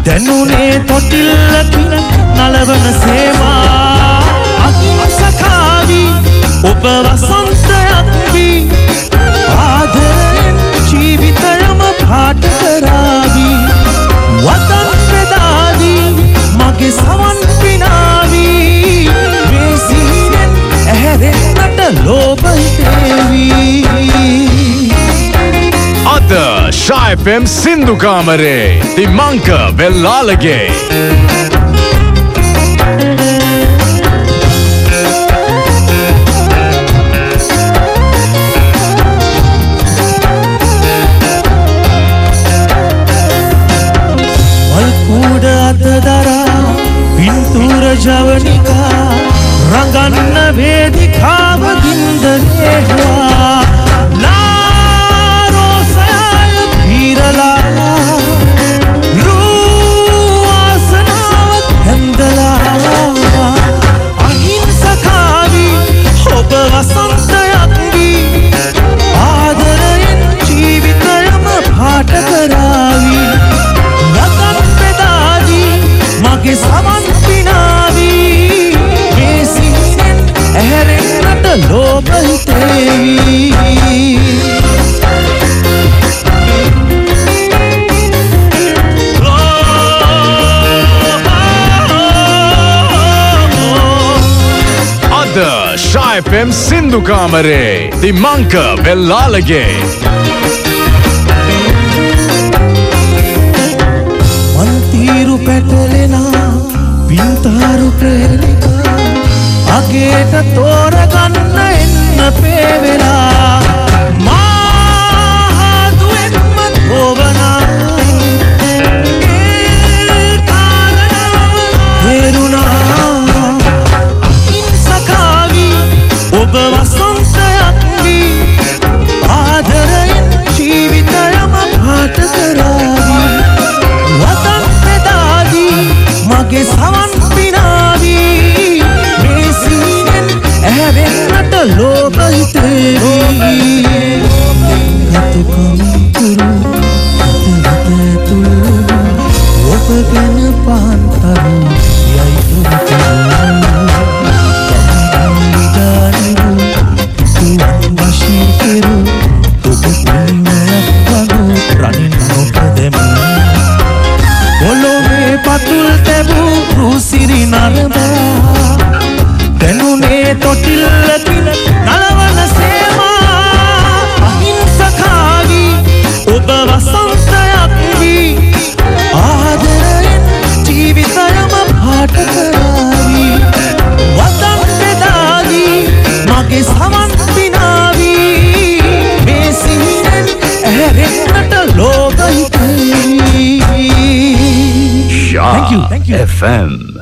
දැනුනේ තොටිල්ලකින් නලවන සේවා අහිංසකාවී ඔබ වසන්තයක් වී ආදරයෙන් ජීවිතයම පාට කරාවී වතන් බෙදාදී මගේ සවන් පිනාවී මේ සීනෙන් ඇහැරෙන්නට ලෝභ හිතේවී අද Sha FM සින්දු කාමරේ තිමංක වෙල්ලාලගේ මල්කුඩ අතදරා පින්තූර ජවනිකා රඟන්න වේදිකාව ගින්දරේ හුවා සමන් පිනාවී මේ සිහිනෙන් ඇහැරෙන්නට ලෝභ හිතේවී අද Sha FM සින්දු කාමරේ තිමංක වෙල්ලාලගේ මන්තිරු පැටලෙනා පින්තාරු ප්‍රේලිකා අගේට තෝරගන්න එන්න පේවෙලා මාහදුවෙන්ම තෝවනා ඒ කාරණාව හේරුණා අහිංසකාවී ඔබ වසන්තයක් වී ආදරයෙන් ජීවිතයම පාට කරාවී මගේ සවන් පිනාවී මේ සීනෙන් ඇහැරෙන්නට ලෝභ හිතේවී ගතුකම් තුරු අතවත ඇතුළු ඔබ ගැන පාන්තරු යයි තුරුකරු තුවන් වශී කෙරු ඔබ පින්නයක් වනු රනින් නොපදෙමු ඔලොවේ පතුල් තැබූ රුසිරි නරඹා දැනුනේ තොටිල්ලකින් නලවන සේවා අහිංසකාවී ඔබ වසන්තයක් වී ආදරයෙන් ජීවිතයම පාට කරාවී වතන් බෙදාදී මගේ සමන් පිනාවී මේ සිහිනෙන් ඇහැරෙන්නට ලෝභ හිතේවී Sha FM